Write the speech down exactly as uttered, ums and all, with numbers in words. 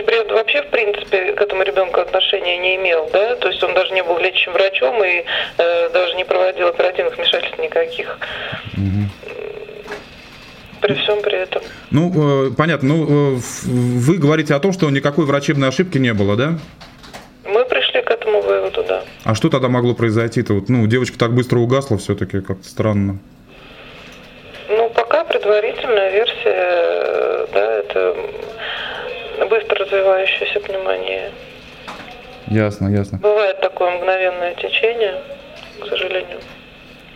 Владимирович Бред вообще, в принципе, к этому ребенку отношения не имел, да? То есть он даже не был лечащим врачом и э, даже не проводил оперативных вмешательств никаких. Угу. При всем при этом. Ну, э, понятно. Ну, э, вы говорите о том, что никакой врачебной ошибки не было, да? Мы пришли к этому выводу, да. А что тогда могло произойти-то? Вот, ну, девочка так быстро угасла, все-таки как-то странно. Ну, пока предварительная версия, да, это быстро развивающаяся пневмония. Ясно, ясно. Бывает такое мгновенное течение, к сожалению.